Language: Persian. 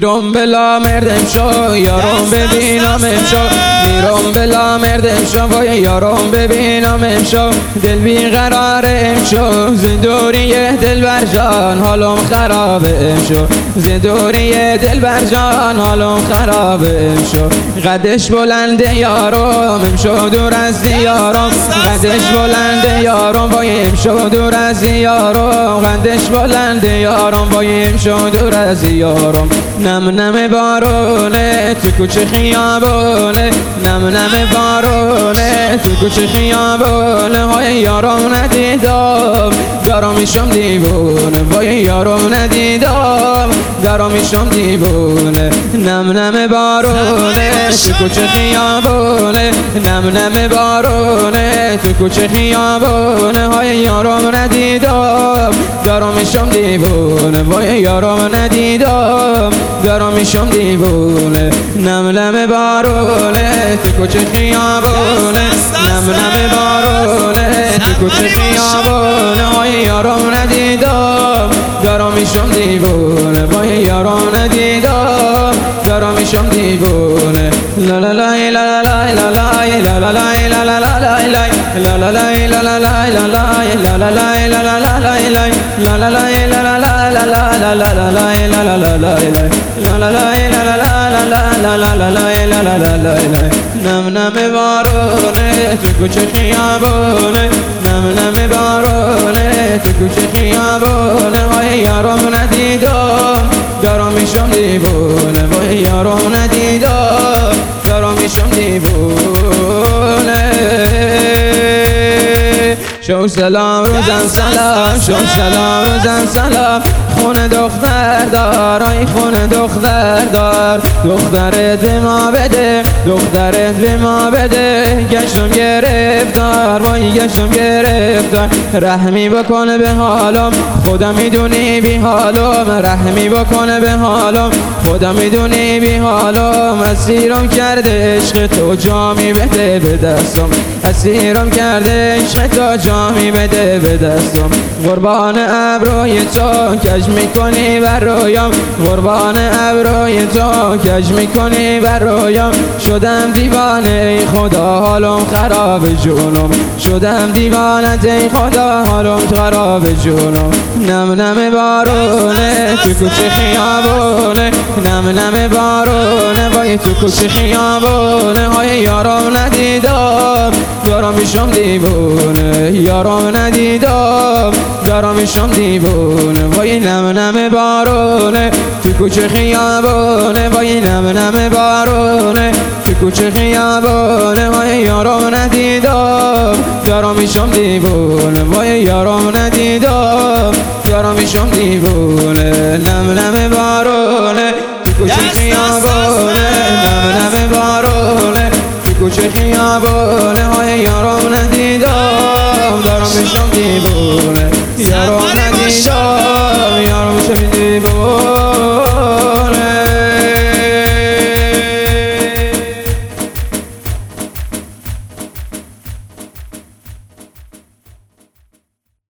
میرم بلا مردم شو یارم ببینم امشو، میرم بلا مردم شو وای یارم ببینم امشو. دل بیقرار امشو زندوری دل بر جان حالم خراب امشو، زندوری دل بر جان حالم خراب امشو. قدش بلنده یارم امشو دور از دیارم، قدش بلنده یارم وای امشو دور از دیارم، قدش بلنده یارم وای امشو دور از دیارم. نم نم بارونه تو کوچه خیابونه، نم نم بارونه تو کوچه خیابونه. وای یارم ندیدم دارم میشم دیوونه، وای یارم ندیدم دارم میشم دیوونه. نم نم بارونه تو کوچه خیابونه، نم نم بارونه تو کوچه خیابونه. وای یارم ندیدم دارم میشم دیوونه، وای یارم ندیدم دارم میشم دیوونه. نم نم بارونه تو کوچه خیابونه، نم نم بارونه تو کوچه خیابونه. وای یارم ندیدم دارم میشم دیوونه، وای یارم ندیدم دارم میشم دیوونه. لا لا لا لا لا لا لا لا لا لا لا لا لا لا لا لا لا. نم نم بارونه تو کوچه خیابونه، نم نم بارونه تو کوچه خیابونه. وای یارم ندیدم دارم میشم دیوونه، وای یارم ندیدم دارم میشم دیوونه. شو سلام روزم سلام، شو سلام روزم سلام. خونه دختر دار، آی خونه دختر دار، دخترت به ما بده، دخترت به ما بده. گشتم گرفتار، وای گشتم گرفتار. رحمی بکنه به حالم خدا میدونی بی حالم، رحمی بکنه به حالم خدا میدونی بی حالم. اسیرم کرده عشق تو جامی بده به دستم، اسیرم کرده عشق تو جامی بده به دستم. قربان ابروی تو کج میکنی بر رویم، قربان ابروی تو کج میکنی بر رویم. شدم دیوانه ای خدا حالم خراب جونم، شدم دیوانه ای خدا حالم خراب جونم. نم نم بارونه تو کوچه خیابونه، نم نم بارونه وای تو کوچه خیابونه. وای یارم ندیدم دارم میشم دیوونه، یارم ندیدم دارم میشم دیوونه. وای نم نم بارونه تو کوچه خیابونه، وای نم نم بارونه تو کوچه خیابونه. وای یارم ندیدم دارم میشم دیوونه، وای یارم ندیدم دارم میشم دیوونه. نم نم بارونه تو کوچه خیابونه، نم نم بارونه تو کوچه خیابونه. وای یارم ندیدم دارم میشم دیوونه، یارم ندیدم یارم میشم دیوونه.